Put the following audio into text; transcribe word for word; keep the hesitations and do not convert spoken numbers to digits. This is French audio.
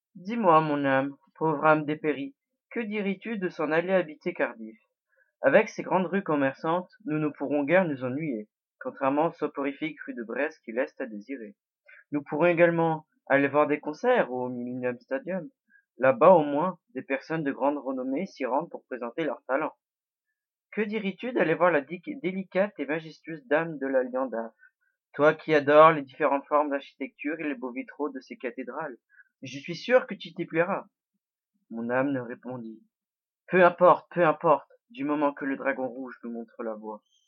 Dis-moi, mon âme, pauvre âme dépérie, que dirais-tu de s'en aller habiter Cardiff? Avec ses grandes rues commerçantes, nous ne pourrons guère nous ennuyer, contrairement aux soporifiques rues de Brest qui laissent à désirer. Nous pourrons également aller voir des concerts au Millennium Stadium. Là-bas, au moins, des personnes de grande renommée s'y rendent pour présenter leurs talents. Que dirais-tu d'aller voir la di- délicate et majestueuse dame de la Lianda, toi qui adores les différentes formes d'architecture et les beaux vitraux de ces cathédrales? Je suis sûr que tu t'y plairas. Mon âme ne répondit. Peu importe, peu importe, du moment que le dragon rouge nous montre la voie.